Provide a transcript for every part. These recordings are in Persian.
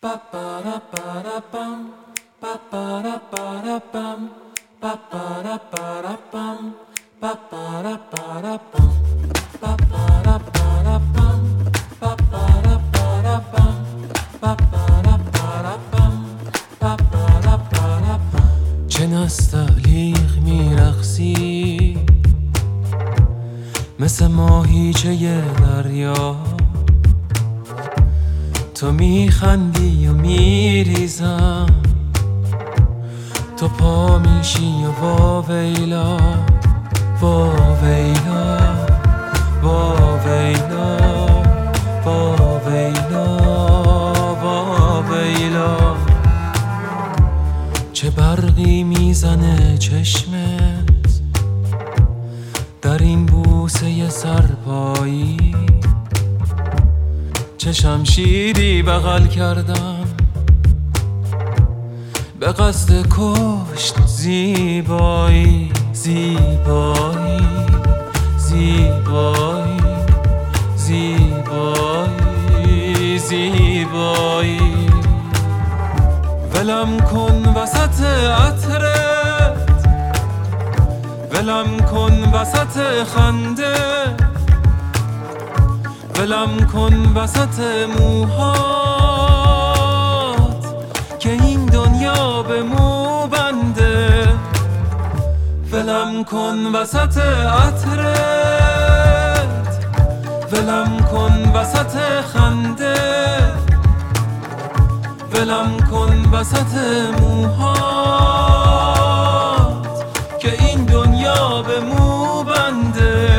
چه نستعلیق میرقصی مثل ماهیچه دریا، تو میخندی و میریزم، تو پا میشی و واویلا واویلا واویلا واویلا واویلا. چه برقی میزنه چشمت در این بوسه سرپایی، چه شمشیری بغل کردم به قصد کشت زیبایی زیبایی زیبایی زیبایی زیبایی. ولم کن وسط عطرت، ولم کن وسط خنده، ولم کن وسط موهات که این دنیا به مو بنده. ولم کن وسط عطرت، ولم کن وسط خنده، ولم کن وسط موهات که این دنیا به مو بنده.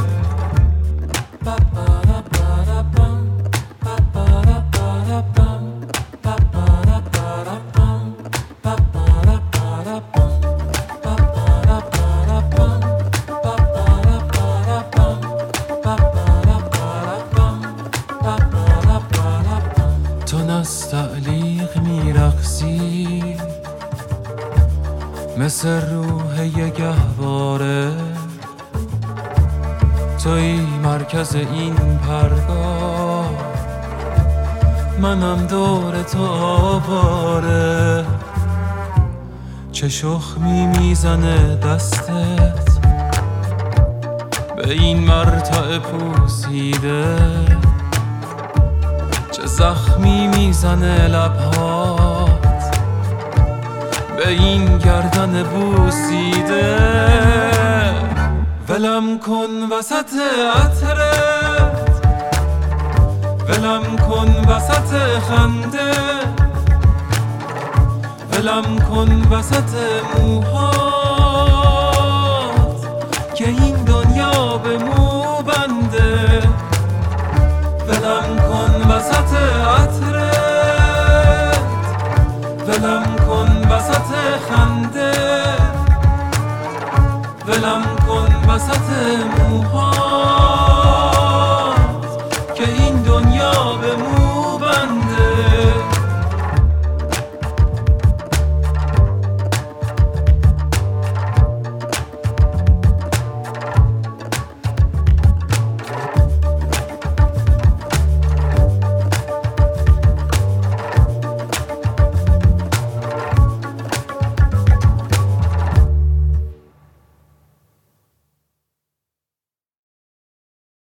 تو نستعلیق میرقصی مثل روح یه گهواره، توی مرکز این پرگاه، منم دور تو آواره. چه شخمی میزنه دستت به این مرتع پوسیده، چه زخمی میزنه لبهات به این گردن بوسیده. ولم کن وسط عطرت، ولم کن وسط خنده، ولم کن وسط موهات که این دنیا به مو بنده. ولم کن وسط عطرت، ولم کن وسط خنده، ولم کن وسط موهات